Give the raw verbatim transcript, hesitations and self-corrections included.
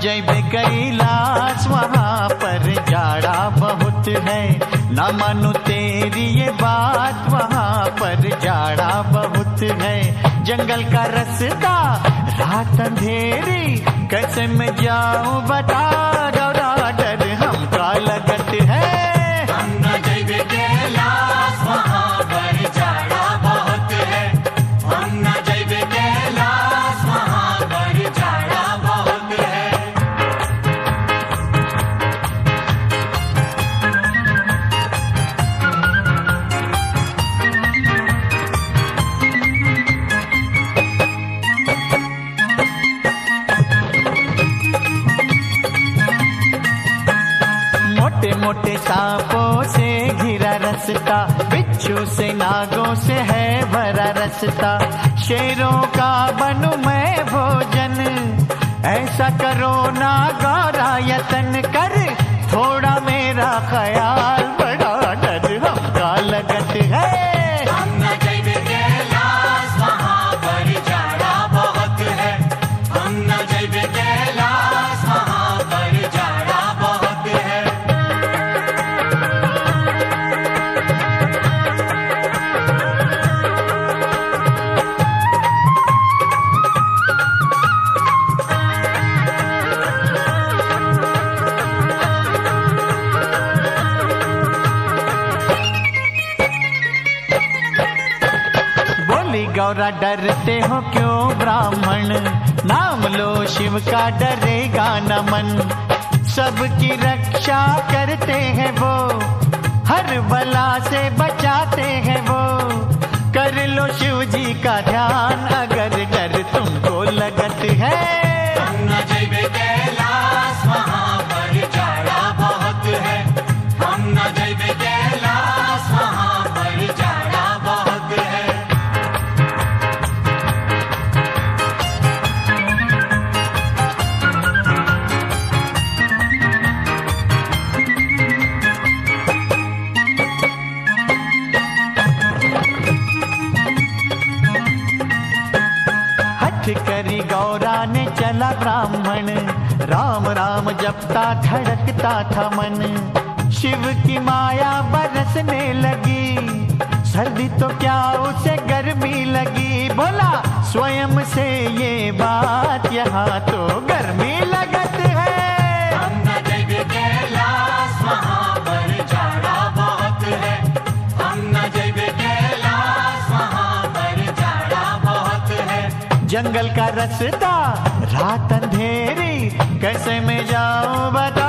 जैबे कैलाश वहाँ पर जाड़ा बहुत है, न मानो तेरी ये बात वहाँ पर जाड़ा बहुत है। जंगल का रास्ता रात अंधेरी कैसे मैं जाऊं बता गौरा, डर हमका लगत है। हम न जैबे कैलाश वहाँ पर जाड़ा बहुत है, हम न जैबे कैलाश वहाँ पर जाड़ा बहुत है। मोटे मोटे सांपों से घिरा रास्ता, बिच्छू से नागों से है भरा रास्ता। शेरों का बनूं मैं भोजन, ऐसा करो ना गौरा यतन कर, थोड़ा मेरा ख्याल बड़ा डर हमका लगत है। हम न जैबे कैलाश वहाँ पर जाड़ा बहुत है, हम न जैबे कैलाश वहाँ पर जाड़ा बहुत है। बोली गौरा डरते हो क्यों ब्राह्मण, नाम लो शिव का डरेगा न मन। सबकी रक्षा करते हैं वो, हर बला से बचाते हैं वो। कर लो शिव जी का ध्यान अगर डर तुमको लगत है। हम न जैबे कैलाश वहाँ पर जाड़ा बहुत है, हम न जैबे कैलाश वहाँ पर जाड़ा बहुत है। हठ करी गौरा ने चला ब्राह्मण, राम राम जपता धड़कता था मन। शिव की माया बरसने लगी, सर्दी तो क्या उसे गर्मी लगी। बोला स्वयं से ये बात, यहाँ तो गर्मी लगत है। हम न जैबे कैलाश वहाँ पर जाड़ा बहुत है, हम न जैबे कैलाश वहाँ पर जाड़ा बहुत है। जंगल का रास्ता रात अंधेरी कैसे मैं जाऊं बता